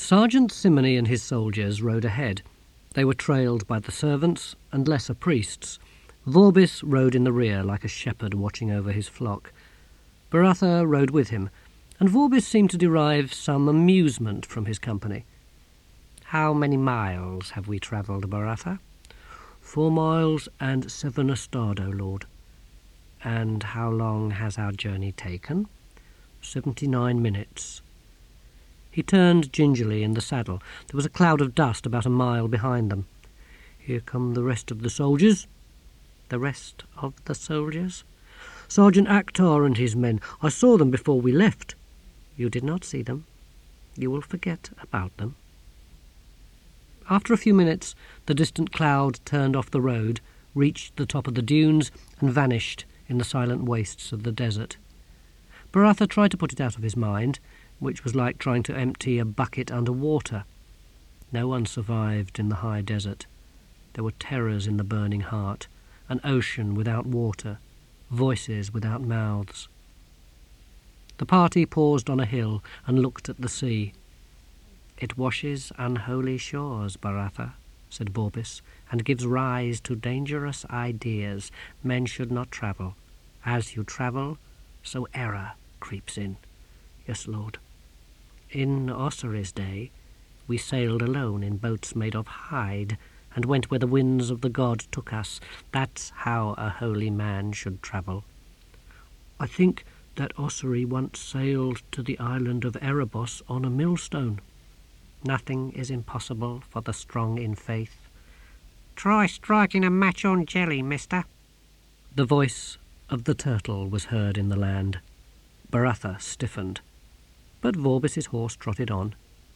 Sergeant Simony and his soldiers rode ahead. They were trailed by the servants and lesser priests. Vorbis rode in the rear like a shepherd watching over his flock. Baratha rode with him, and Vorbis seemed to derive some amusement from his company. "How many miles have we travelled, Baratha?" 4 miles and 7 estado, Lord." "And how long has our journey taken?" 79 minutes. He turned gingerly in the saddle. There was a cloud of dust about a mile behind them. "Here come the rest of the soldiers." "The rest of the soldiers?" "Sergeant Akhtar and his men. I saw them before we left." "You did not see them. You will forget about them." After a few minutes, the distant cloud turned off the road, reached the top of the dunes, and vanished in the silent wastes of the desert. Baratha tried to put it out of his mind, which was like trying to empty a bucket under water. No one survived in the high desert. There were terrors in the burning heart, an ocean without water, voices without mouths. The party paused on a hill and looked at the sea. "It washes unholy shores, Baratha," said Vorbis, "and gives rise to dangerous ideas. Men should not travel. As you travel, so error creeps in." "Yes, Lord." "In Osiri's day, we sailed alone in boats made of hide, and went where the winds of the god took us. That's how a holy man should travel." "I think that Osiri once sailed to the island of Erebos on a millstone." "Nothing is impossible for the strong in faith." "Try striking a match on jelly, mister." The voice of the turtle was heard in the land. Baratha stiffened, but Vorbis's horse trotted on.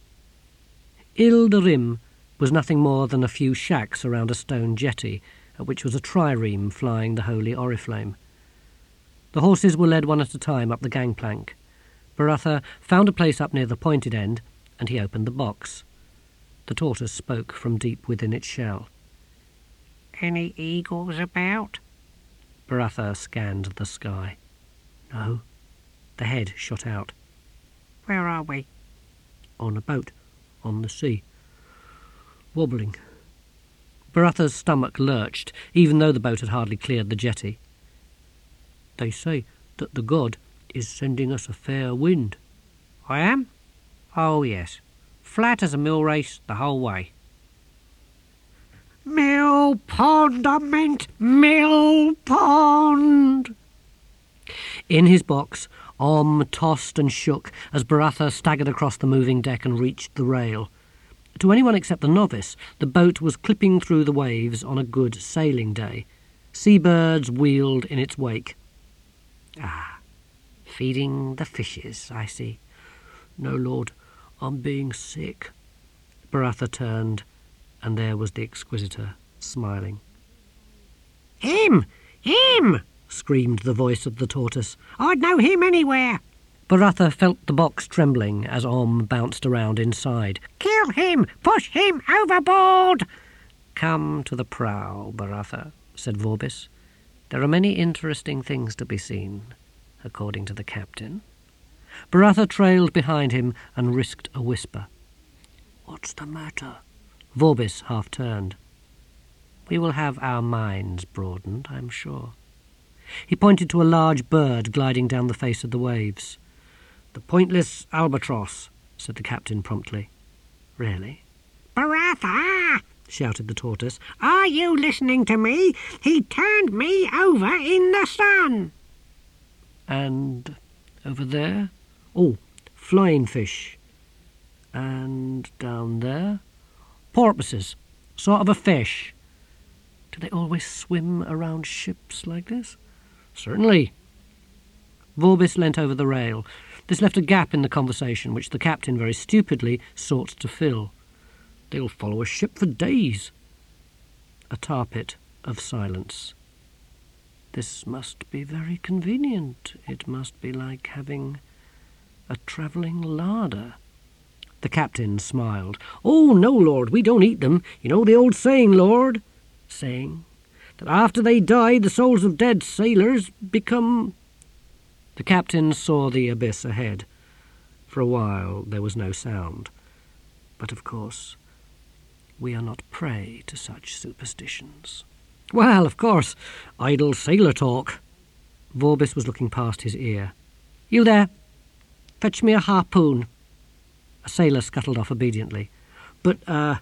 Ilderim was nothing more than a few shacks around a stone jetty, at which was a trireme flying the holy oriflamme. The horses were led one at a time up the gangplank. Baratha found a place up near the pointed end, and he opened the box. The tortoise spoke from deep within its shell. "Any eagles about?" Baratha scanned the sky. "No." The head shot out. "Where are we?" "On a boat, on the sea. Wobbling." Baratha's stomach lurched, even though the boat had hardly cleared the jetty. "They say that the god is sending us a fair wind." "I am? Oh, yes. Flat as a mill race the whole way." "Mill pond, I meant mill pond!" In his box, Om tossed and shook as Baratha staggered across the moving deck and reached the rail. To anyone except the novice, the boat was clipping through the waves on a good sailing day. Seabirds wheeled in its wake. "Ah, feeding the fishes, I see." "No, Lord, I'm being sick." Baratha turned, and there was the Exquisitor, smiling. "Him! Him!" screamed the voice of the tortoise. "I'd know him anywhere." Baratha felt the box trembling as Om bounced around inside. "Kill him! Push him overboard!" "Come to the prow, Baratha," said Vorbis. "There are many interesting things to be seen, according to the captain." Baratha trailed behind him and risked a whisper. "What's the matter?" Vorbis half turned. "We will have our minds broadened, I'm sure." He pointed to a large bird gliding down the face of the waves. "The pointless albatross," said the captain promptly. "Really?" "Baratha!" shouted the tortoise. "Are you listening to me? He turned me over in the sun." "And over there? Oh, flying fish. And down there? Porpoises, sort of a fish." "Do they always swim around ships like this?" "Certainly." Vorbis leant over the rail. This left a gap in the conversation, which the captain very stupidly sought to fill. "They'll follow a ship for days." A tar pit of silence. "This must be very convenient. It must be like having a travelling larder." The captain smiled. "Oh, no, Lord, we don't eat them. You know the old saying, Lord?" "Saying?" "That after they die, the souls of dead sailors become—" The captain saw the abyss ahead. For a while there was no sound. But of course, we are not prey to such superstitions. Well, of course, idle sailor talk. Vorbis was looking past his ear. You there? Fetch me a harpoon. A sailor scuttled off obediently. But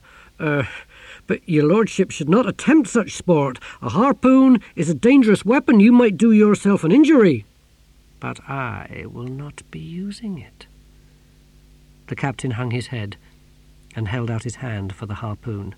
your lordship should not attempt such sport. A harpoon is a dangerous weapon. You might do yourself an injury. But I will not be using it. The captain hung his head and held out his hand for the harpoon.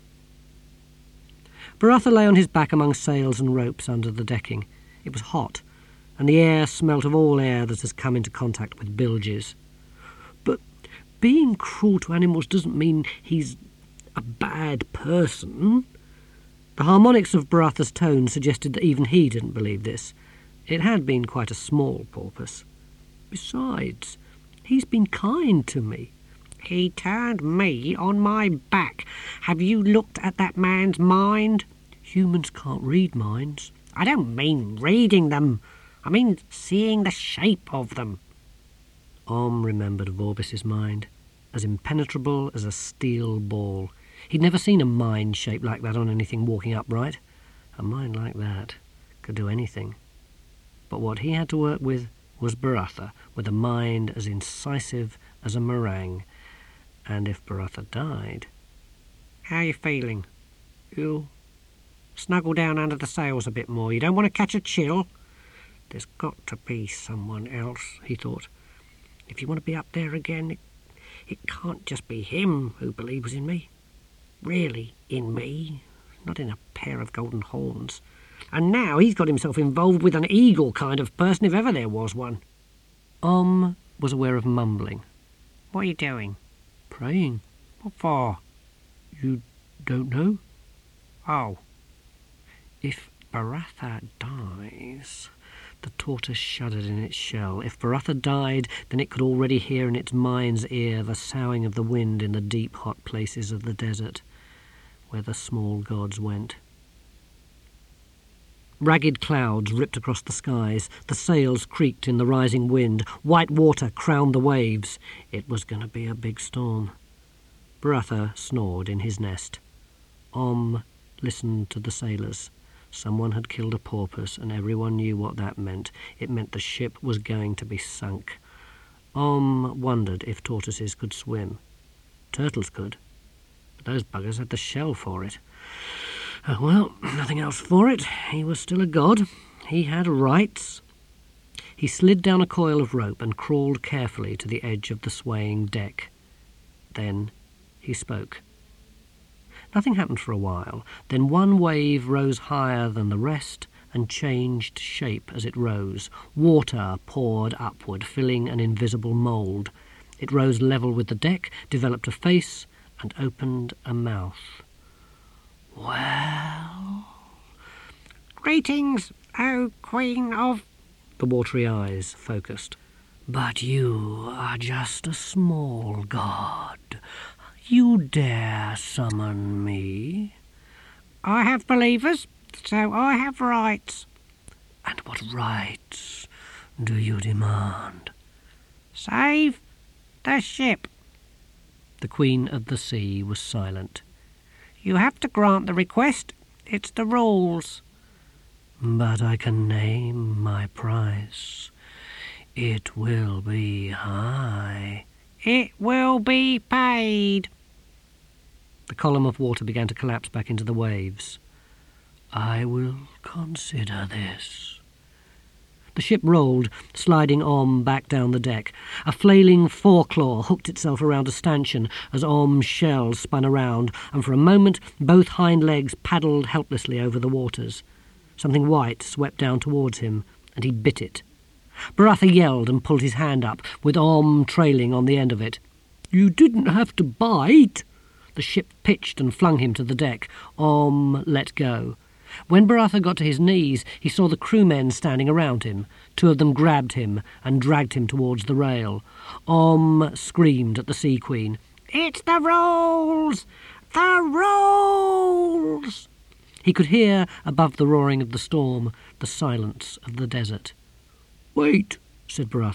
Baratha lay on his back among sails and ropes under the decking. It was hot, and the air smelt of all air that has come into contact with bilges. But being cruel to animals doesn't mean he's a bad person. The harmonics of Baratha's tone suggested that even he didn't believe this. It had been quite a small porpoise. Besides, he's been kind to me. He turned me on my back. Have you looked at that man's mind? Humans can't read minds. I don't mean reading them. I mean seeing the shape of them. Remembered Vorbis's mind, as impenetrable as a steel ball. He'd never seen a mind shaped like that on anything walking upright. A mind like that could do anything. But what he had to work with was Baratha, with a mind as incisive as a meringue. And if Baratha died... How are you feeling? You snuggle down under the sails a bit more. You don't want to catch a chill? There's got to be someone else, he thought. If you want to be up there again, it can't just be him who believes in me. Really in me, not in a pair of golden horns. And now he's got himself involved with an eagle kind of person, if ever there was one. Was aware of mumbling. What are you doing? Praying. What for? You don't know? Oh. If Baratha dies... The tortoise shuddered in its shell. If Baratha died, then it could already hear in its mind's ear the soughing of the wind in the deep, hot places of the desert, where the small gods went. Ragged clouds ripped across the skies. The sails creaked in the rising wind. White water crowned the waves. It was going to be a big storm. Baratha snored in his nest. Listened to the sailors. Someone had killed a porpoise, and everyone knew what that meant. It meant the ship was going to be sunk. Wondered if tortoises could swim. Turtles could, but those buggers had the shell for it. Well, nothing else for it. He was still a god. He had rights. He slid down a coil of rope and crawled carefully to the edge of the swaying deck. Then he spoke. Nothing happened for a while. Then one wave rose higher than the rest and changed shape as it rose. Water poured upward, filling an invisible mould. It rose level with the deck, developed a face, and opened a mouth. Well... Greetings, O Queen of... The watery eyes focused. But you are just a small god. You dare summon me? I have believers, so I have rights. And what rights do you demand? Save the ship. The Queen of the Sea was silent. You have to grant the request. It's the rules. But I can name my price. It will be high. It will be paid. The column of water began to collapse back into the waves. I will consider this. The ship rolled, sliding back down the deck. A flailing foreclaw hooked itself around a stanchion as Om's shell spun around, and for a moment both hind legs paddled helplessly over the waters. Something white swept down towards him, and he bit it. Baratha yelled and pulled his hand up, with trailing on the end of it. You didn't have to bite. The ship pitched and flung him to the deck. Let go. When Baratha got to his knees, he saw the crewmen standing around him. Two of them grabbed him and dragged him towards the rail. Screamed at the Sea Queen. It's the rolls! The rolls! He could hear, above the roaring of the storm, the silence of the desert. Wait, said Baratha.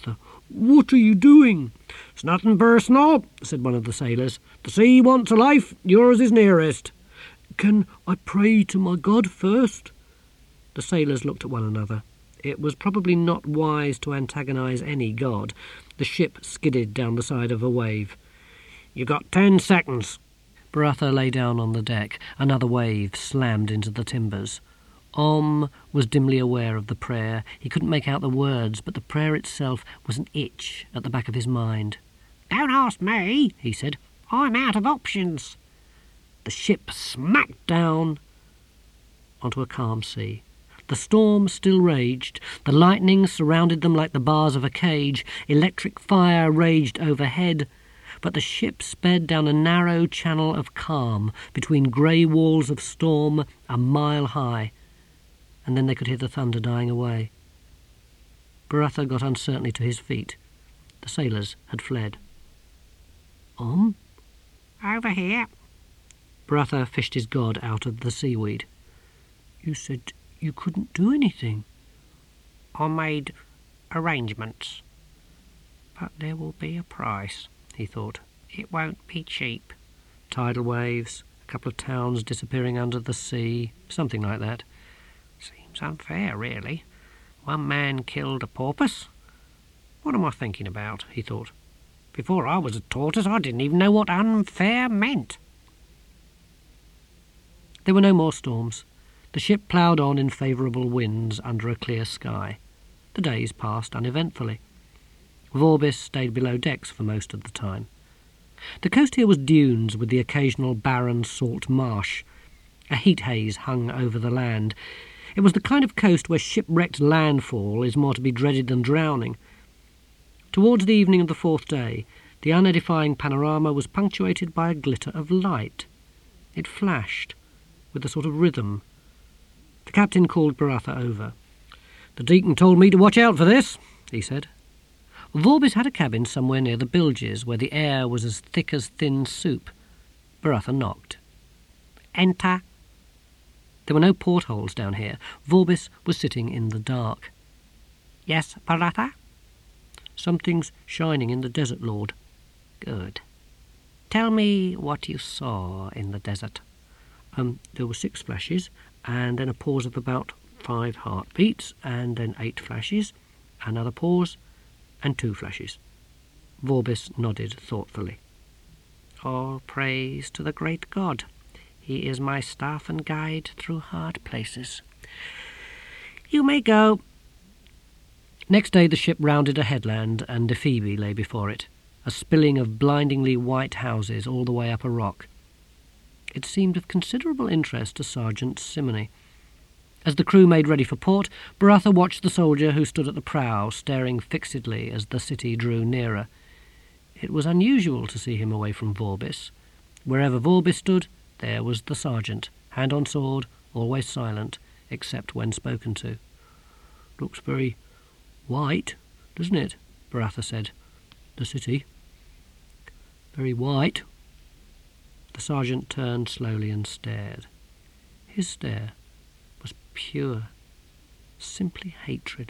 What are you doing?" "It's nothing personal," said one of the sailors. "The sea wants a life, yours is nearest." "Can I pray to my God first?" The sailors looked at one another. It was probably not wise to antagonise any god. The ship skidded down the side of a wave. "You got 10 seconds." Baratha lay down on the deck. Another wave slammed into the timbers. Was dimly aware of the prayer. He couldn't make out the words, but the prayer itself was an itch at the back of his mind. "Don't ask me," he said. "I'm out of options." The ship smacked down onto a calm sea. The storm still raged. The lightning surrounded them like the bars of a cage. Electric fire raged overhead. But the ship sped down a narrow channel of calm between grey walls of storm a mile high, and then they could hear the thunder dying away. Baratha got uncertainly to his feet. The sailors had fled. "Over here." Baratha fished his god out of the seaweed. "You said you couldn't do anything." "I made arrangements. But there will be a price," he thought. "It won't be cheap." Tidal waves, a couple of towns disappearing under the sea, something like that. Seems unfair, really. One man killed a porpoise. What am I thinking about, he thought. Before I was a tortoise, I didn't even know what unfair meant. There were no more storms. The ship ploughed on in favourable winds under a clear sky. The days passed uneventfully. Vorbis stayed below decks for most of the time. The coast here was dunes with the occasional barren salt marsh. A heat haze hung over the land. It was the kind of coast where shipwrecked landfall is more to be dreaded than drowning. Towards the evening of the fourth day, the unedifying panorama was punctuated by a glitter of light. It flashed with a sort of rhythm. The captain called Baratha over. "The deacon told me to watch out for this," he said. Vorbis had a cabin somewhere near the bilges, where the air was as thick as thin soup. Baratha knocked. "Enter." There were no portholes down here. Vorbis was sitting in the dark. "Yes, Baratha?" "Something's shining in the desert, Lord." "Good. Tell me what you saw in the desert." There were 6 flashes, and then a pause of about 5 heartbeats, and then 8 flashes, another pause, and 2 flashes. Vorbis nodded thoughtfully. "All praise to the great God. He is my staff and guide through hard places. You may go." Next day the ship rounded a headland, and Ephebi lay before it, a spilling of blindingly white houses all the way up a rock. It seemed of considerable interest to Sergeant Simony. As the crew made ready for port, Baratha watched the soldier who stood at the prow, staring fixedly as the city drew nearer. It was unusual to see him away from Vorbis. Wherever Vorbis stood, there was the sergeant, hand on sword, always silent, except when spoken to. "Looks very white, doesn't it?" Baratha said. "The city. Very white." The sergeant turned slowly and stared. His stare was pure, simply hatred.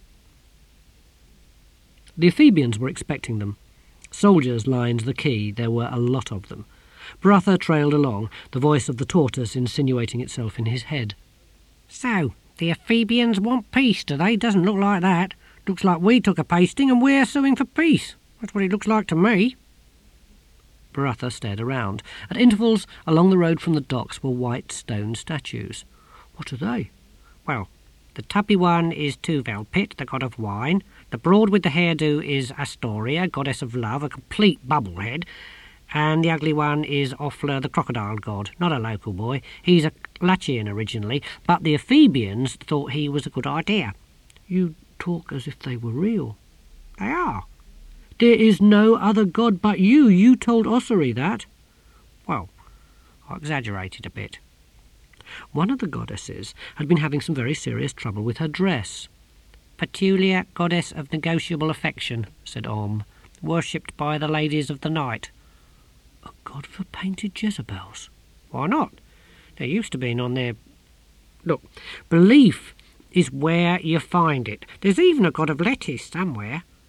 The Ephebians were expecting them. Soldiers lined the quay. There were a lot of them. Baratha trailed along, the voice of the tortoise insinuating itself in his head. "So, the Ephebians want peace, do they? Doesn't look like that. Looks like we took a pasting and we're suing for peace. That's what it looks like to me." Baratha stared around. At intervals, along the road from the docks were white stone statues. "What are they?" "Well, the tubby one is Tuvelpit, the god of wine. The broad with the hairdo is Astoria, goddess of love, a complete bubblehead. And the ugly one is Offler, the crocodile god, not a local boy. He's a Lachian originally, but the Ephebians thought he was a good idea." "You talk as if they were real." "They are." "There is no other god but you. You told Ossory that." "Well, I exaggerated a bit." One of the goddesses had been having some very serious trouble with her dress. "Petulia, goddess of negotiable affection," said "worshipped by the ladies of the night." "A god for painted Jezebels?" "Why not? There used to be none there. Look, belief is where you find it. There's even a god of lettuce somewhere."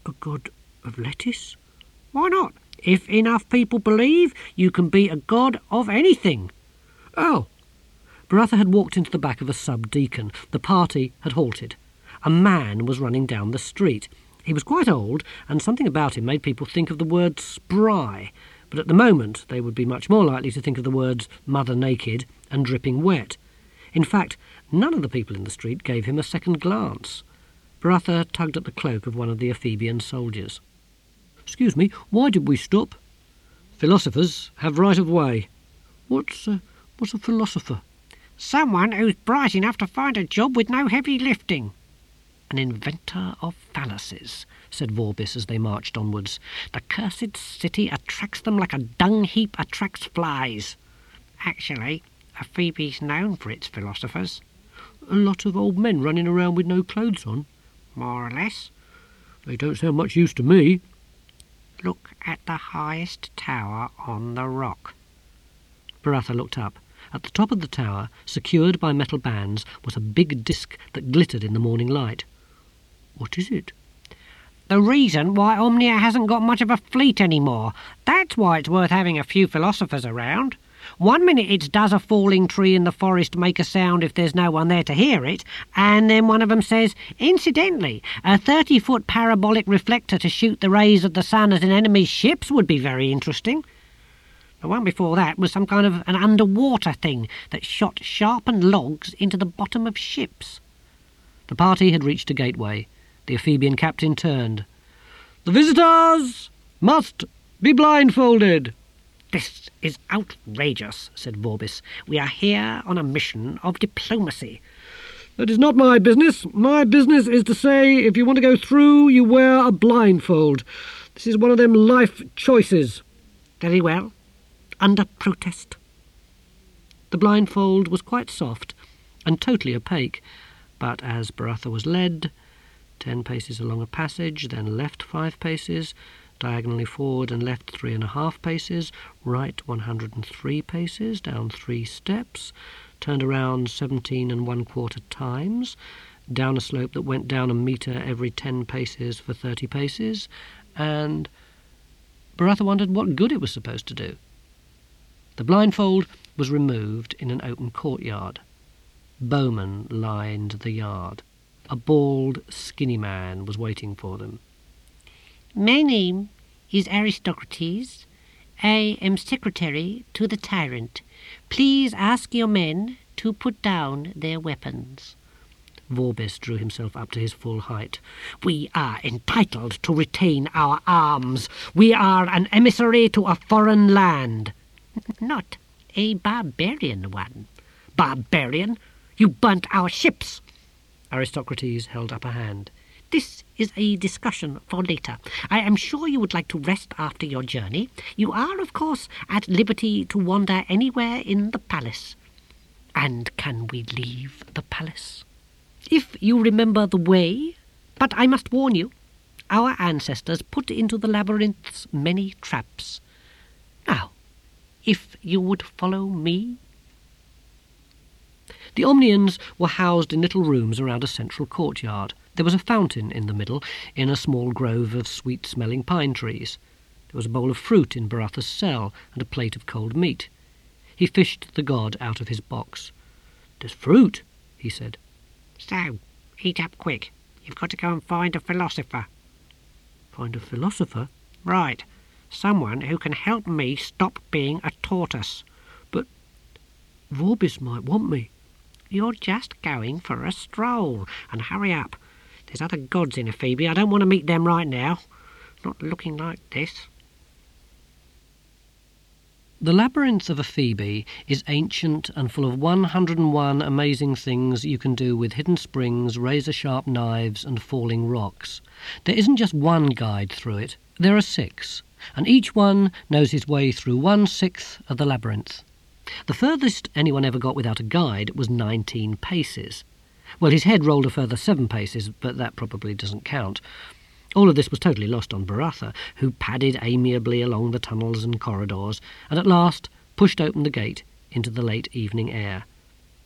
A god of lettuce? Why not? If enough people believe, you can be a god of anything. Oh. Baratha had walked into the back of a sub-deacon. The party had halted. A man was running down the street. He was quite old, and something about him made people think of the word spry, but at the moment they would be much more likely to think of the words mother naked and dripping wet. In fact, none of the people in the street gave him a second glance. Baratha tugged at the cloak of one of the Ephebian soldiers. "Excuse me, why did we stop?" "Philosophers have right of way." What's a philosopher?" "Someone who's bright enough to find a job with no heavy lifting." "An inventor of fallacies," said Vorbis as they marched onwards. "The cursed city attracts them like a dung heap attracts flies." "Actually, Ephebe's known for its philosophers." "A lot of old men running around with no clothes on?" "More or less." "They don't sound much use to me." "Look at the highest tower on the rock." Baratha looked up. At the top of the tower, secured by metal bands, was a big disk that glittered in the morning light. "What is it?" "The reason why Omnia hasn't got much of a fleet anymore. That's why it's worth having a few philosophers around. One minute it's does a falling tree in the forest make a sound if there's no one there to hear it, and then one of them says, incidentally, a 30-foot parabolic reflector to shoot the rays of the sun at an enemy's ships would be very interesting. The one before that was some kind of an underwater thing that shot sharpened logs into the bottom of ships." The party had reached a gateway. The Ephebian captain turned. "The visitors must be blindfolded." "This is outrageous," said Vorbis. "We are here on a mission of diplomacy." "That is not my business. My business is to say if you want to go through, you wear a blindfold. This is one of them life choices." "Very well. Under protest." The blindfold was quite soft and totally opaque, but as Baratha was led, 10 paces along a passage, then left 5 paces, diagonally forward and left 3.5 paces, right 103 paces, down 3 steps, turned around 17 1/4 times, down a slope that went down a metre every 10 paces for 30 paces, and Baratha wondered what good it was supposed to do. The blindfold was removed in an open courtyard. Bowmen lined the yard. A bald, skinny man was waiting for them. "My name is Aristocrates. I am secretary to the tyrant. Please ask your men to put down their weapons." Vorbis drew himself up to his full height. "We are entitled to retain our arms. We are an emissary to a foreign land." "Not a barbarian one." "Barbarian? You burnt our ships." Aristocrates held up a hand. "This is a discussion for later. I am sure you would like to rest after your journey. You are, of course, at liberty to wander anywhere in the palace." "And can we leave the palace?" "If you remember the way. But I must warn you, our ancestors put into the labyrinths many traps. Now, if you would follow me." The Omnians were housed in little rooms around a central courtyard. There was a fountain in the middle, in a small grove of sweet-smelling pine trees. There was a bowl of fruit in Baratha's cell, and a plate of cold meat. He fished the god out of his box. "There's fruit," he said. "So, eat up quick. You've got to go and find a philosopher." "Find a philosopher?" "Right. Someone who can help me stop being a tortoise." "But Vorbis might want me." "You're just going for a stroll, and hurry up. There's other gods in Ephebi. I don't want to meet them right now. Not looking like this." The labyrinth of Ephebi is ancient and full of 101 amazing things you can do with hidden springs, razor-sharp knives and falling rocks. There isn't just one guide through it. There are 6, and each one knows his way through 1/6 of the labyrinth. The furthest anyone ever got without a guide was 19 paces. Well, his head rolled a further 7 paces, but that probably doesn't count. All of this was totally lost on Baratha, who padded amiably along the tunnels and corridors, and at last pushed open the gate into the late evening air.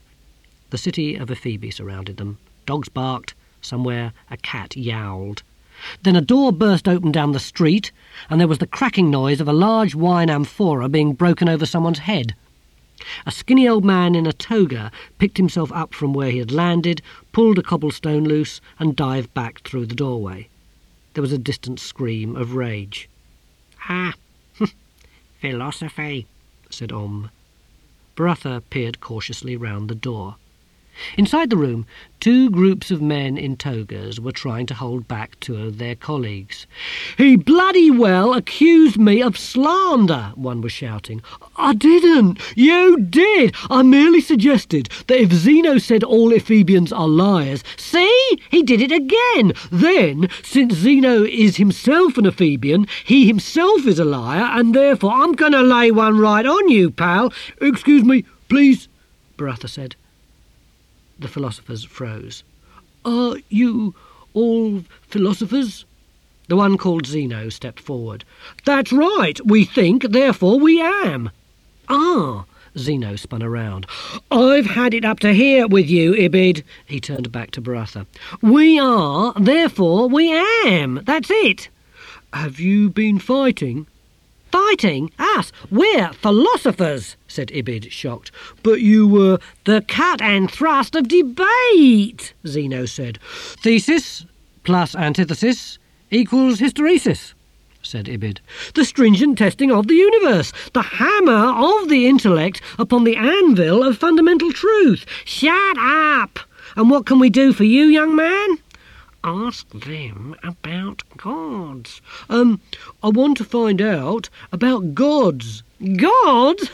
The city of Ephebi surrounded them. Dogs barked. Somewhere a cat yowled. Then a door burst open down the street, and there was the cracking noise of a large wine amphora being broken over someone's head. A skinny old man in a toga picked himself up from where he had landed, pulled a cobblestone loose, and dived back through the doorway. There was a distant scream of rage. "Ah, philosophy," said Om. Baratha peered cautiously round the door. Inside the room, two groups of men in togas were trying to hold back two of their colleagues. "He bloody well accused me of slander," one was shouting. "I didn't. You did. I merely suggested that if Zeno said all Ephebians are liars..." "See? He did it again!" "Then, since Zeno is himself an Ephebian, he himself is a liar, and therefore I'm going to lay one right on you, pal." "Excuse me, please," Baratha said. The philosophers froze. "Are you all philosophers?" The one called Zeno stepped forward. "That's right. We think, therefore we am." "Ah!" Zeno spun around. "I've had it up to here with you, Ibid." He turned back to Baratha. "We are, therefore we am. That's it." "Have you been fighting?" "Fighting? Us? We're philosophers," said Ibid, shocked. "But you were..." "The cut and thrust of debate," Zeno said. "Thesis plus antithesis equals hysteresis," said Ibid. "The stringent testing of the universe, the hammer of the intellect upon the anvil of fundamental truth." "Shut up! And what can we do for you, young man?" "Ask them about gods." I want to find out about gods." "Gods?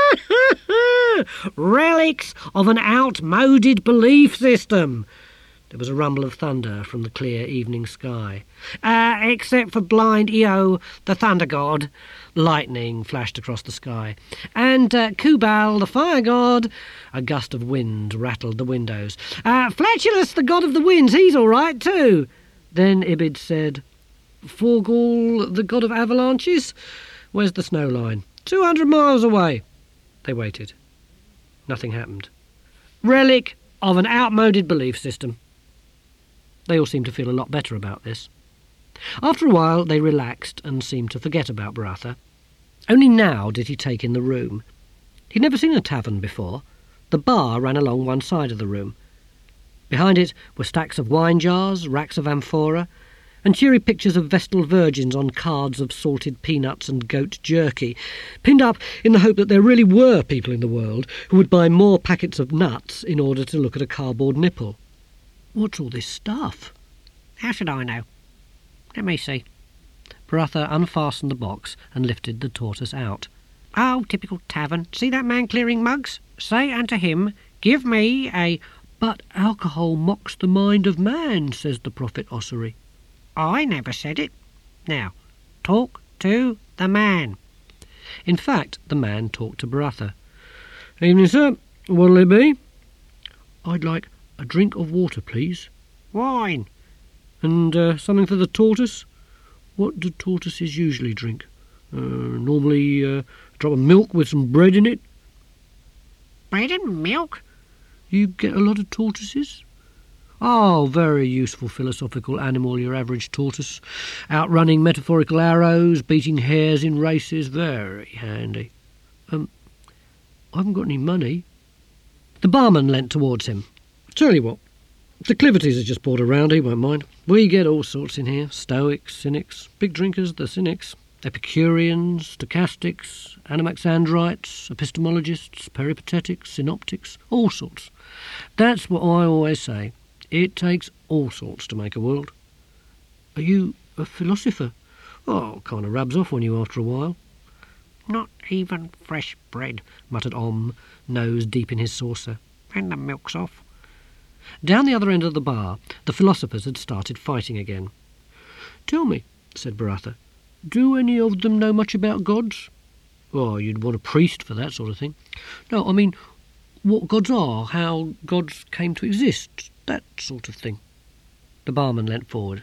Relics of an outmoded belief system." There was a rumble of thunder from the clear evening sky. "Except for blind Io, the thunder god." Lightning flashed across the sky. "And Kubal, the fire god." A gust of wind rattled the windows. "Flatulus, the god of the winds, he's all right too." Then Ibid said, "Forgal, the god of avalanches? Where's the snow line?" 200 miles away." They waited. Nothing happened. "Relic of an outmoded belief system." They all seemed to feel a lot better about this. After a while they relaxed and seemed to forget about Baratha. Only now did he take in the room. He'd never seen a tavern before. The bar ran along one side of the room. Behind it were stacks of wine jars, racks of amphora, and cheery pictures of Vestal virgins on cards of salted peanuts and goat jerky, pinned up in the hope that there really were people in the world who would buy more packets of nuts in order to look at a cardboard nipple. "What's all this stuff?" "How should I know? Let me see." Baratha unfastened the box and lifted the tortoise out. "Oh, typical tavern. See that man clearing mugs? Say unto him, give me a..." "But alcohol mocks the mind of man," says the prophet Ossory. "I never said it. Now, talk to the man." In fact, the man talked to Baratha. "Evening, sir. What'll it be?" "I'd like a drink of water, please." "Wine." "And something for the tortoise?" "What do tortoises usually drink?" Normally a drop of milk with some bread in it." "Bread and milk?" "You get a lot of tortoises?" "Oh, very useful philosophical animal, your average tortoise. Outrunning metaphorical arrows, beating hares in races, very handy." I haven't got any money." The barman leant towards him. "Tell you what, the Clivertys have just brought around, he won't mind. We get all sorts in here. Stoics, cynics, big drinkers, the cynics, Epicureans, stochastics, Anaxandrites, epistemologists, peripatetics, synoptics, all sorts. That's what I always say. It takes all sorts to make a world." "Are you a philosopher?" "Oh, kind of rubs off on you after a while." "Not even fresh bread," muttered Om, nose deep in his saucer. "And the milk's off." Down the other end of the bar, the philosophers had started fighting again. "Tell me," said Baratha, "do any of them know much about gods?" "Oh, you'd want a priest for that sort of thing." "No, I mean, what gods are, how gods came to exist, that sort of thing." The barman leant forward.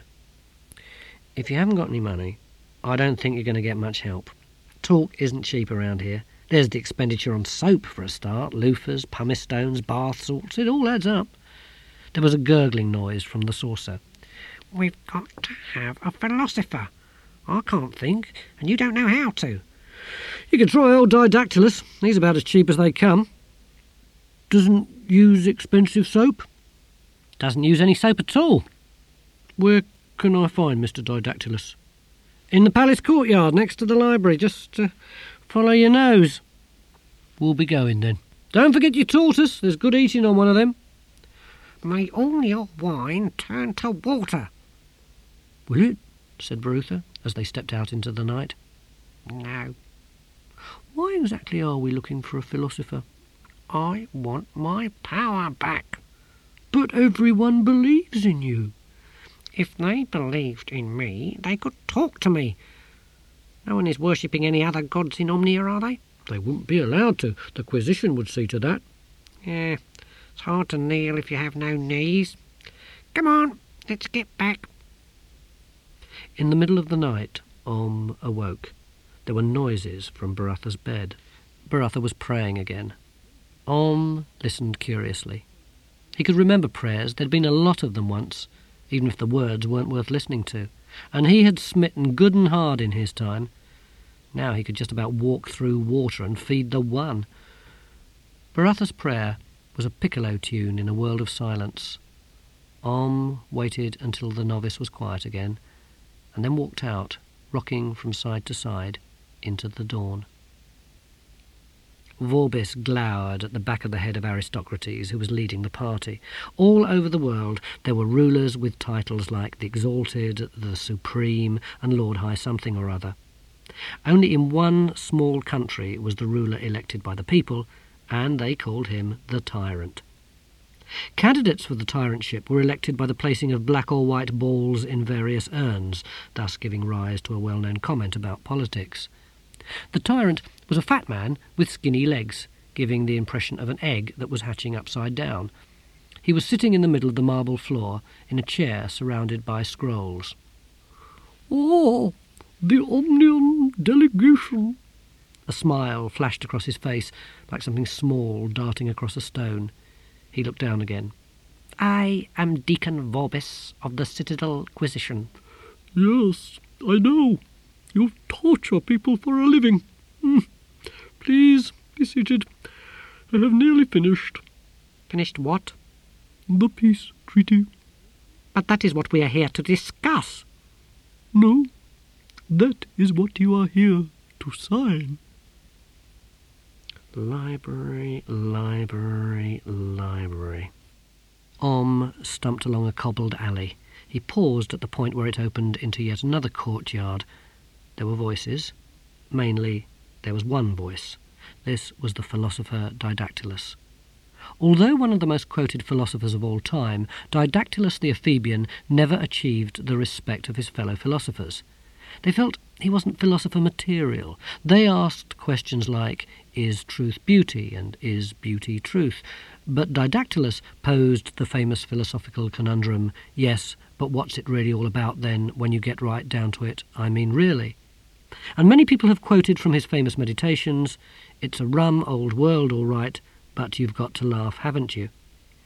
"If you haven't got any money, I don't think you're going to get much help. Talk isn't cheap around here. There's the expenditure on soap for a start, loofahs, pumice stones, bath salts, it all adds up." There was a gurgling noise from the saucer. We've got to have a philosopher. I can't think, and you don't know how to. You can try old Didactylus. He's about as cheap as they come. Doesn't use expensive soap. Doesn't use any soap at all. Where can I find Mr. Didactylus? In the palace courtyard, next to the library. Just follow your nose. We'll be going then. Don't forget your tortoise. There's good eating on one of them. May all your wine turn to water. Will it? Said Berutha, as they stepped out into the night. No. Why exactly are we looking for a philosopher? I want my power back. But everyone believes in you. If they believed in me, they could talk to me. No one is worshipping any other gods in Omnia, are they? They wouldn't be allowed to. The Quisition would see to that. Yeah, it's hard to kneel if you have no knees. Come on, let's get back. In the middle of the night, awoke. There were noises from Berutha's bed. Berutha was praying again. Listened curiously. He could remember prayers. There'd been a lot of them once, even if the words weren't worth listening to. And he had smitten good and hard in his time. Now he could just about walk through water and feed the one. Berutha's prayer was a piccolo tune in a world of silence. Waited until the novice was quiet again, and then walked out, rocking from side to side, into the dawn. Vorbis glowered at the back of the head of Aristocrates, who was leading the party. All over the world there were rulers with titles like the Exalted, the Supreme, and Lord High Something or other. Only in one small country was the ruler elected by the people, and they called him the Tyrant. Candidates for the tyrantship were elected by the placing of black or white balls in various urns, thus giving rise to a well-known comment about politics. The tyrant was a fat man with skinny legs, giving the impression of an egg that was hatching upside down. He was sitting in the middle of the marble floor, in a chair surrounded by scrolls. "Oh, the Omnian delegation!" A smile flashed across his face, like something small darting across a stone. He looked down again. "I am Deacon Vorbis of the Citadel Quisition." "Yes, I know. You torture people for a living. Please, be seated. I have nearly finished." "Finished what?" "The peace treaty." "But that is what we are here to discuss." "No, that is what you are here to sign." Library, library, library. Stumped along a cobbled alley. He paused at the point where it opened into yet another courtyard. There were voices. Mainly, there was one voice. This was the philosopher Didactylus. Although one of the most quoted philosophers of all time, Didactylus the Ephebian never achieved the respect of his fellow philosophers. They felt he wasn't philosopher material. They asked questions like, is truth beauty, and is beauty truth? But Didactylus posed the famous philosophical conundrum, yes, but what's it really all about then, when you get right down to it, I mean really? And many people have quoted from his famous meditations, it's a rum old world all right, but you've got to laugh, haven't you?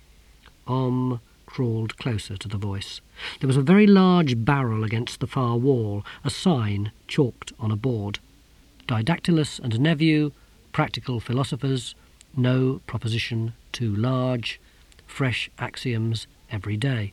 Crawled closer to the voice. There was a very large barrel against the far wall, a sign chalked on a board. Didactylus and nephew, practical philosophers, no proposition too large, fresh axioms every day.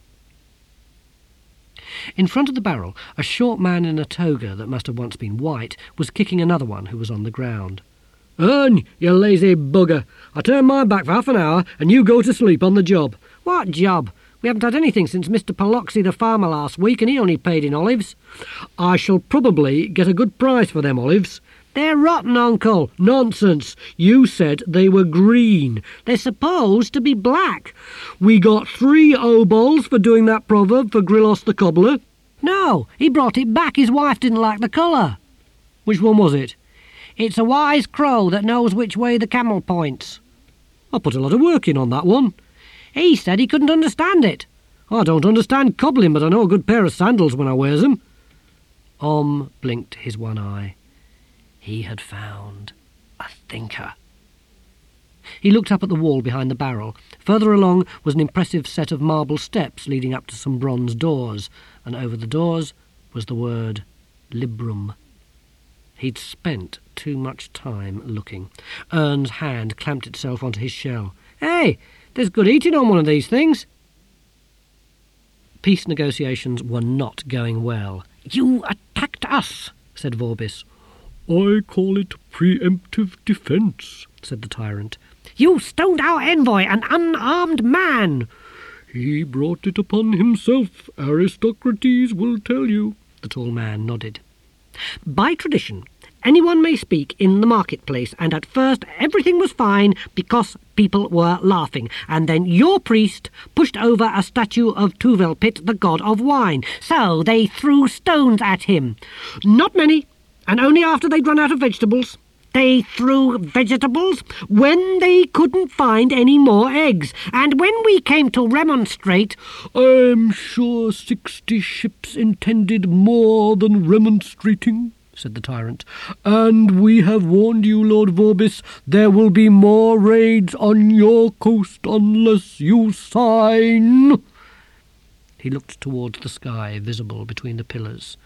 In front of the barrel, a short man in a toga that must have once been white was kicking another one who was on the ground. "Earn, you lazy bugger! I turn my back for half an hour and you go to sleep on the job." "What job? We haven't had anything since Mr. Paloxy the farmer last week, and he only paid in olives." "I shall probably get a good price for them olives." "They're rotten, Uncle." "Nonsense! You said they were green." "They're supposed to be black." "We got 3 obols for doing that proverb for Grillos the cobbler." "No, he brought it back. His wife didn't like the colour." "Which one was it?" "It's a wise crow that knows which way the camel points." "I put a lot of work in on that one." "He said he couldn't understand it." "I don't understand cobbling, but I know a good pair of sandals when I wears them." Blinked his one eye. He had found a thinker. He looked up at the wall behind the barrel. Further along was an impressive set of marble steps leading up to some bronze doors, and over the doors was the word Librum. He'd spent too much time looking. Ern's hand clamped itself onto his shell. "Hey, there's good eating on one of these things." Peace negotiations were not going well. "You attacked us," said Vorbis. "I call it preemptive defence," said the tyrant. "You stoned our envoy, an unarmed man." "He brought it upon himself, Aristocrates will tell you." The tall man nodded. "By tradition, anyone may speak in the marketplace, and at first everything was fine because people were laughing, and then your priest pushed over a statue of Tuvelpit, the god of wine, so they threw stones at him. Not many, and only after they'd run out of vegetables. They threw vegetables when they couldn't find any more eggs, and when we came to remonstrate—" "I'm sure 60 ships intended more than remonstrating," said the tyrant. "And we have warned you, Lord Vorbis, there will be more raids on your coast unless you sign." He looked towards the sky, visible between the pillars.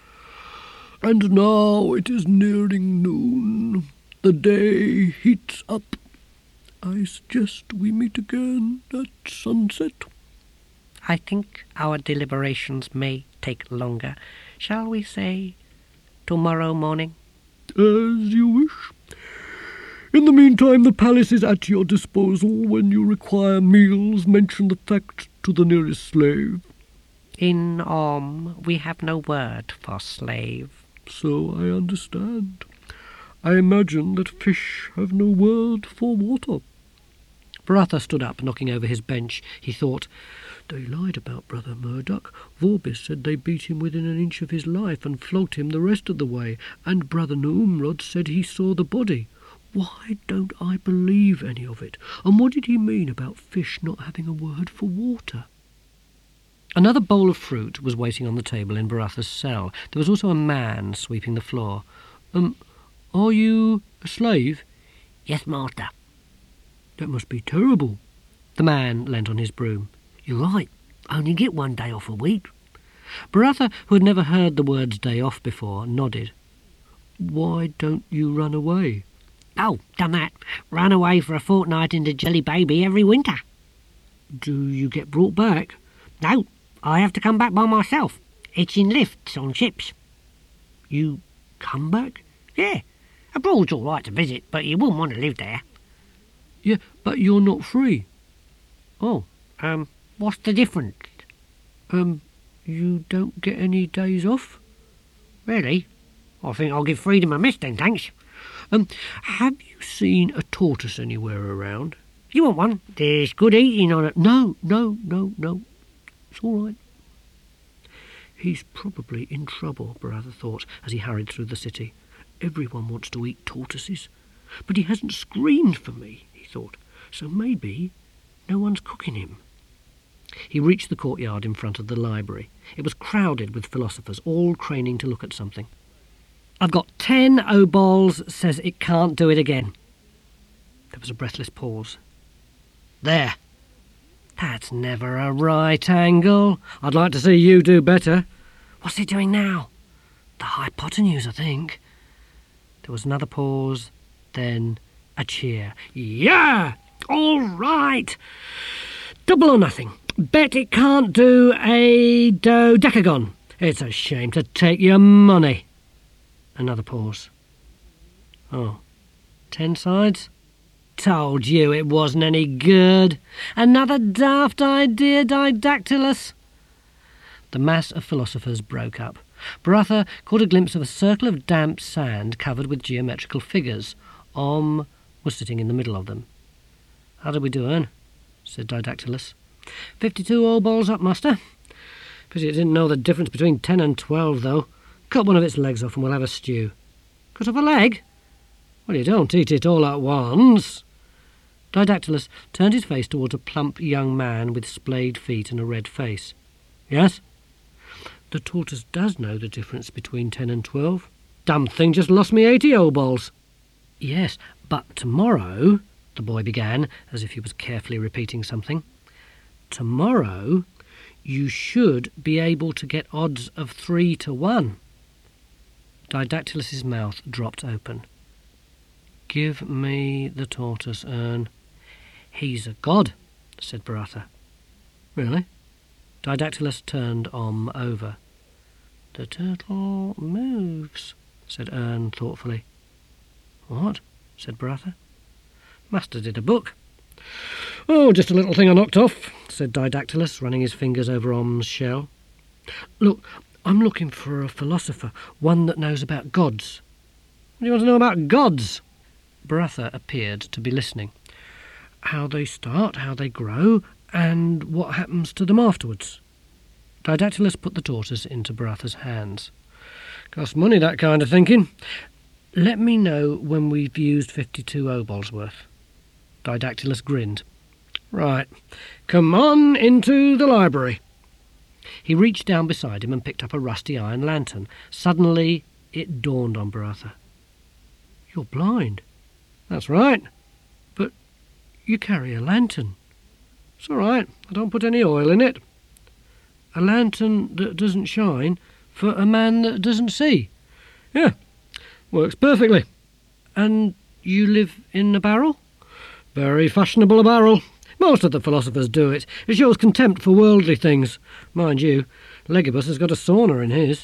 "And now it is nearing noon. The day heats up. I suggest we meet again at sunset." "I think our deliberations may take longer. Shall we say tomorrow morning?" "As you wish. In the meantime, the palace is at your disposal. When you require meals, mention the fact to the nearest slave." "In we have no word for slave." "So I understand. I imagine that fish have no word for water." Baratha stood up, knocking over his bench. He thought, "They lied about Brother Murdoch. Vorbis said they beat him within an inch of his life and flogged him the rest of the way, and Brother Noomrod said he saw the body. Why don't I believe any of it? And what did he mean about fish not having a word for water?" Another bowl of fruit was waiting on the table in Baratha's cell. There was also a man sweeping the floor. Are you a slave?" "Yes, master." "That must be terrible." The man leant on his broom. "You're right. Only get one day off a week." Baratha, who had never heard the words day off before, nodded. "Why don't you run away?" "Oh, done that. Run away for a fortnight into Jelly Baby every winter." "Do you get brought back?" "No, I have to come back by myself. It's in lifts on ships." "You come back?" "Yeah. Abroad's all right to visit, but you wouldn't want to live there." "Yeah, but you're not free." "Oh, what's the difference?" You don't get any days off?" "Really? I think I'll give freedom a miss then, thanks." Have you seen a tortoise anywhere around?" "You want one? There's good eating on it." No. It's all right." "He's probably in trouble," Baratha thought as he hurried through the city. "Everyone wants to eat tortoises. But he hasn't screamed for me," he thought, "so maybe no one's cooking him." He reached the courtyard in front of the library. It was crowded with philosophers, all craning to look at something. "I've got 10 obols, says it can't do it again." There was a breathless pause. "There. That's never a right angle. I'd like to see you do better." "What's it doing now?" "The hypotenuse, I think." There was another pause, then a cheer. "Yeah! All right! Double or nothing. Bet it can't do a dodecagon. It's a shame to take your money." Another pause. "Oh, 10 sides? Told you it wasn't any good. Another daft idea, Didactylus." The mass of philosophers broke up. Baratha caught a glimpse of a circle of damp sand covered with geometrical figures. was sitting in the middle of them. "How did we do, Ern?" said Didactylus. 52 obols up, master. Pity it didn't know the difference between 10 and 12, though. Cut one of its legs off and we'll have a stew." "Cut off a leg? Well, you don't eat it all at once." Didactylus turned his face towards a plump young man with splayed feet and a red face. "Yes?" "The tortoise does know the difference between 10 and 12. Damn thing just lost me 80 obols." "Yes, but tomorrow the boy began, as if he was carefully repeating something. "Tomorrow you should be able to get odds of 3 to 1. Didactylus's mouth dropped open. "Give me the tortoise, Ern." "He's a god," said Baratha. "Really?" Didactylus turned over. "The turtle moves," said Ern thoughtfully. "What?" said Baratha. "Master did a book." "Oh, just a little thing I knocked off," said Didactylus, running his fingers over Om's shell. "Look, I'm looking for a philosopher, one that knows about gods." "What do you want to know about gods?" Baratha appeared to be listening. "How they start, how they grow, and what happens to them afterwards." Didactylus put the tortoise into Baratha's hands. "Costs money, that kind of thinking. Let me know when we've used 52 obols worth." Didactylus grinned. "Right, come on into the library." He reached down beside him and picked up a rusty iron lantern. Suddenly it dawned on Baratha. "You're blind." "That's right." "But you carry a lantern." "It's all right, I don't put any oil in it." "A lantern that doesn't shine for a man that doesn't see?" "Yeah, works perfectly." "And you live in a barrel?" "Very fashionable a barrel. Most of the philosophers do it. It shows contempt for worldly things. Mind you, Legibus has got a sauna in his."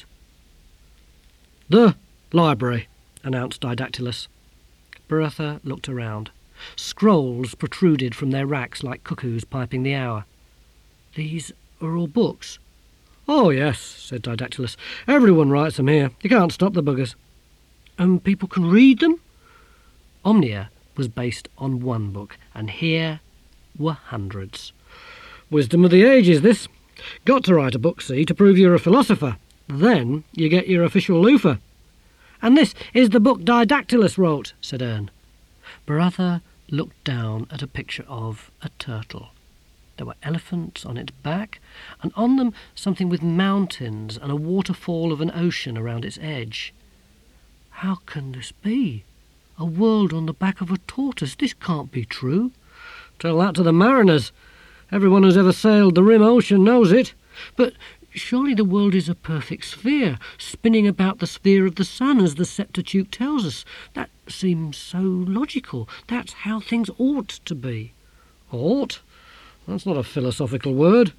"The library," announced Didactylus. Baratha looked around. Scrolls protruded from their racks like cuckoos piping the hour. "These are all books?" "Oh, yes," said Didactylus. "Everyone writes them here. You can't stop the buggers." "And people can read them?" Omnia was based on one book, and here were hundreds. "Wisdom of the ages, this. Got to write a book, see, to prove you're a philosopher. Then you get your official loofah." "And this is the book Didactylus wrote," said Ern. Baratha looked down at a picture of a turtle. There were elephants on its back, and on them something with mountains and a waterfall of an ocean around its edge. "How can this be? A world on the back of a tortoise? This can't be true." "Tell that to the mariners. Everyone who's ever sailed the Rim Ocean knows it." "But surely the world is a perfect sphere, spinning about the sphere of the sun, as the Septuagint tells us. That seems so logical. That's how things ought to be." "Ought? That's not a philosophical word."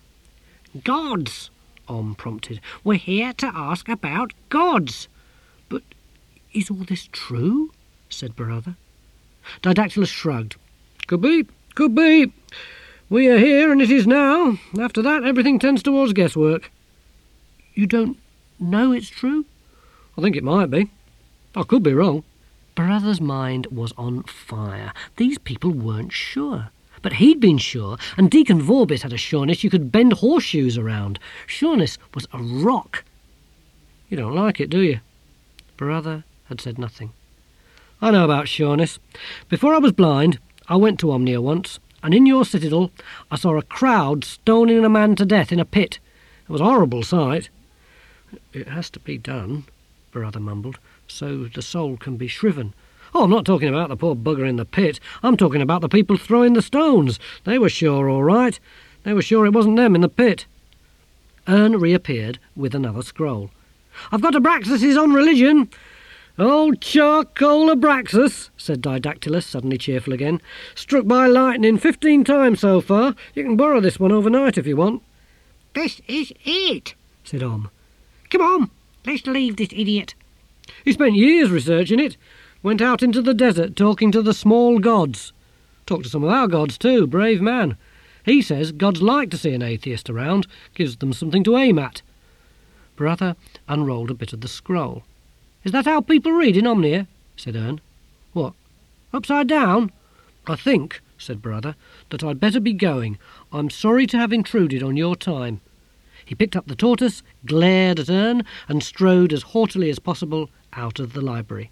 "Gods," Om prompted. "We're here to ask about gods." "But is all this true?" said Baratha. Didactylus shrugged. Could be. We are here, and it is now. After that, everything tends towards guesswork." "You don't know it's true?" "I think it might be. I could be wrong." Baratha's mind was on fire. These people weren't sure. But he'd been sure, and Deacon Vorbis had a sureness you could bend horseshoes around. Sureness was a rock. "You don't like it, do you?" Baratha had said nothing. "I know about sureness. Before I was blind, I went to Omnia once, and in your citadel I saw a crowd stoning a man to death in a pit. It was a horrible sight." "It has to be done," Baratha mumbled, "so the soul can be shriven." "Oh, I'm not talking about the poor bugger in the pit. I'm talking about the people throwing the stones. They were sure all right. They were sure it wasn't them in the pit." Ern reappeared with another scroll. "I've got Abraxas on religion." "Old charcoal Abraxas," said Didactylus, suddenly cheerful again. "Struck by lightning 15 times so far. You can borrow this one overnight if you want." "This is it," said Om. "Come on, let's leave this idiot." "He spent years researching it. Went out into the desert talking to the small gods. Talked to some of our gods too, brave man. He says gods like to see an atheist around, gives them something to aim at." Baratha unrolled a bit of the scroll. "Is that how people read in Omnia?" said Ern. "What, upside down?" "I think," said Baratha, "that I'd better be going. I'm sorry to have intruded on your time." He picked up the tortoise, glared at Ern, and strode as haughtily as possible out of the library.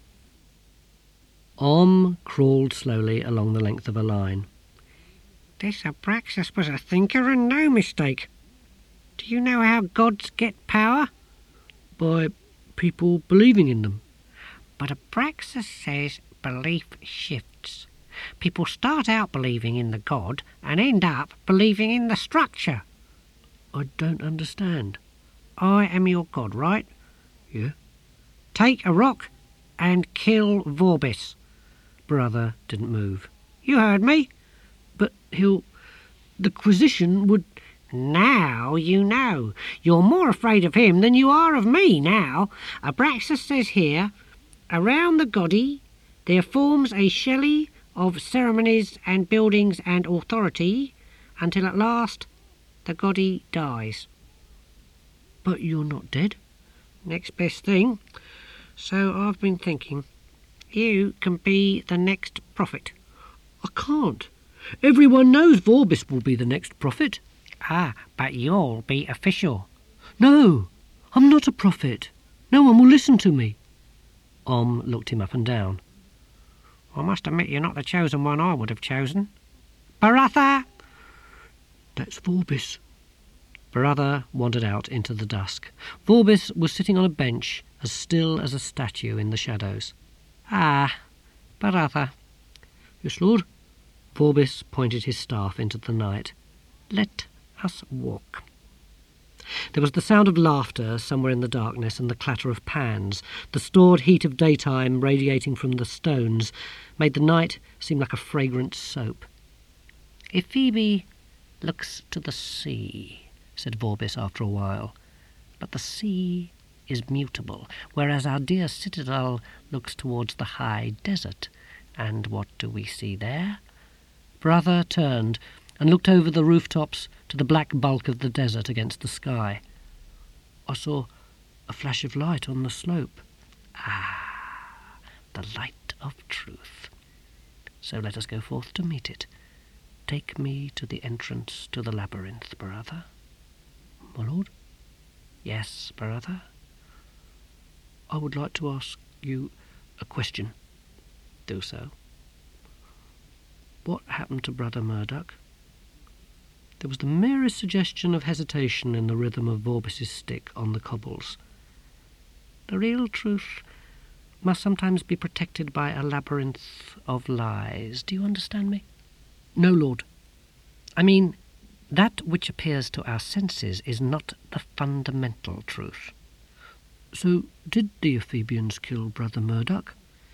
Om crawled slowly along the length of a line. "This Abraxas was a thinker and no mistake. Do you know how gods get power?" "By people believing in them." "But Abraxas says belief shifts. People start out believing in the God and end up believing in the structure. I don't understand. I am your God, right? Yeah? Take a rock and kill Vorbis. Brother didn't move. You heard me. But the Quisition would... Now you know. You're more afraid of him than you are of me now. Abraxas says here, around the Godi there forms a shelley of ceremonies and buildings and authority until at last the Godi dies. But you're not dead? Next best thing. So I've been thinking, you can be the next prophet. I can't. Everyone knows Vorbis will be the next prophet. Ah, but you'll be official. No, I'm not a prophet. No one will listen to me. Looked him up and down. I must admit you're not the chosen one I would have chosen. Baratha! That's Vorbis. Baratha wandered out into the dusk. Vorbis was sitting on a bench, as still as a statue in the shadows. Ah, Baratha. Yes, Lord? Vorbis pointed his staff into the night. Let us walk. There was the sound of laughter somewhere in the darkness and the clatter of pans. The stored heat of daytime radiating from the stones made the night seem like a fragrant soap. If Phoebe looks to the sea, said Vorbis after a while, but the sea is mutable, whereas our dear citadel looks towards the high desert. And what do we see there? Brother turned and looked over the rooftops to the black bulk of the desert against the sky. I saw a flash of light on the slope. Ah, the light of truth. So let us go forth to meet it. Take me to the entrance to the labyrinth, brother. My lord? Yes, brother? I would like to ask you a question. Do so. What happened to Brother Murdoch? There was the merest suggestion of hesitation in the rhythm of Vorbis's stick on the cobbles. The real truth must sometimes be protected by a labyrinth of lies. Do you understand me? No, Lord. I mean, that which appears to our senses is not the fundamental truth. So, did the Ephebians kill Brother Murdoch?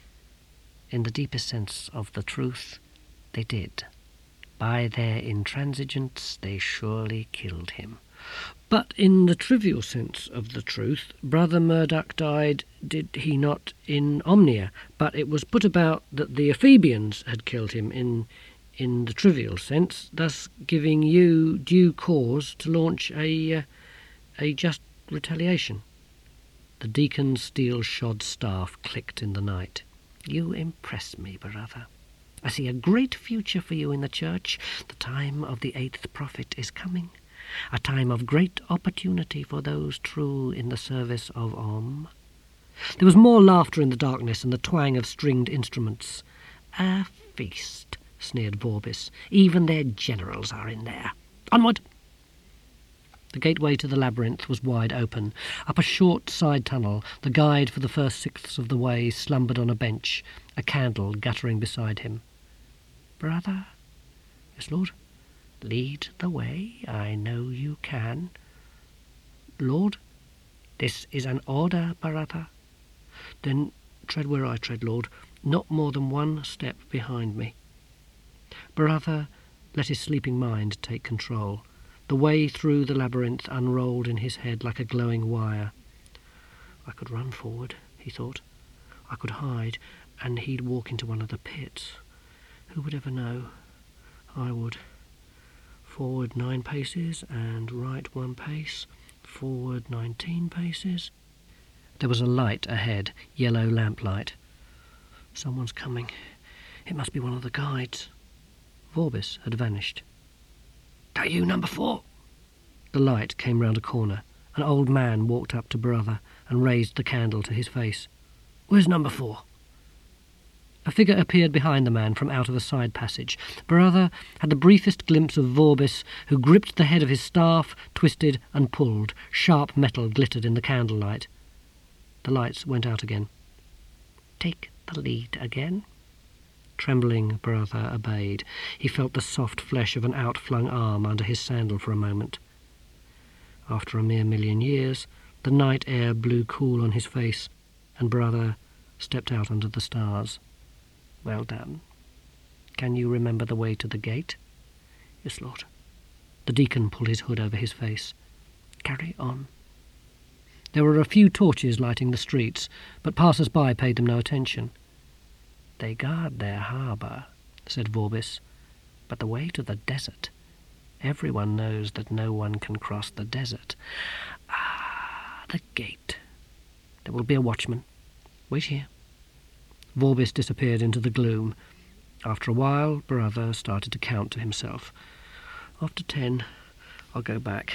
In the deepest sense of the truth, they did. By their intransigence, they surely killed him. But in the trivial sense of the truth, Brother Murdoch died, did he not, in Omnia? But it was put about that the Ephebians had killed him in the trivial sense, thus giving you due cause to launch a just retaliation. The deacon's steel-shod staff clicked in the night. You impress me, brother. I see a great future for you in the church. The time of the 8th prophet is coming. A time of great opportunity for those true in the service of Om. There was more laughter in the darkness and the twang of stringed instruments. A feast, sneered Vorbis. Even their generals are in there. Onward! The gateway to the labyrinth was wide open. Up a short side tunnel, the guide for the first sixths of the way slumbered on a bench, a candle guttering beside him. Brother? Yes, Lord? Lead the way. I know you can. Lord? This is an order, brother. Then tread where I tread, Lord, not more than one step behind me. Brother let his sleeping mind take control. The way through the labyrinth unrolled in his head like a glowing wire. I could run forward, he thought. I could hide, and he'd walk into one of the pits. Who would ever know? I would. Forward 9 paces, and right 1 pace. Forward 19 paces. There was a light ahead, yellow lamplight. Someone's coming. It must be one of the guides. Vorbis had vanished. That you, number 4? The light came round a corner. An old man walked up to Brother and raised the candle to his face. Where's number 4? A figure appeared behind the man from out of a side passage. Brother had the briefest glimpse of Vorbis, who gripped the head of his staff, twisted and pulled. Sharp metal glittered in the candlelight. The lights went out again. Take the lead again. Trembling, Baratha obeyed. He felt the soft flesh of an outflung arm under his sandal for a moment. After a mere 1,000,000 years, the night air blew cool on his face, and Baratha stepped out under the stars. "Well done. Can you remember the way to the gate?" "Yes, Lord." The deacon pulled his hood over his face. "Carry on." There were a few torches lighting the streets, but passers-by paid them no attention. "They guard their harbour," said Vorbis, "but the way to the desert, everyone knows that no one can cross the desert. Ah, the gate. There will be a watchman. Wait here." Vorbis disappeared into the gloom. After a while, Baratha started to count to himself. "After 10, I'll go back.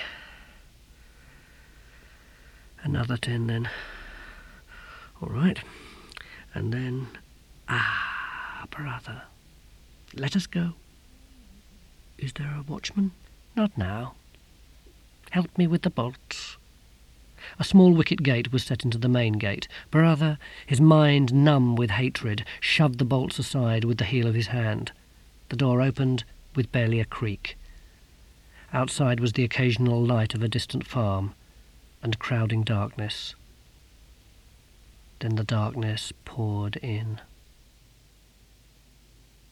Another 10, then. All right. And then... Baratha, let us go." "Is there a watchman?" "Not now. Help me with the bolts." A small wicket gate was set into the main gate. Baratha, his mind numb with hatred, shoved the bolts aside with the heel of his hand. The door opened with barely a creak. Outside was the occasional light of a distant farm, and crowding darkness. Then the darkness poured in.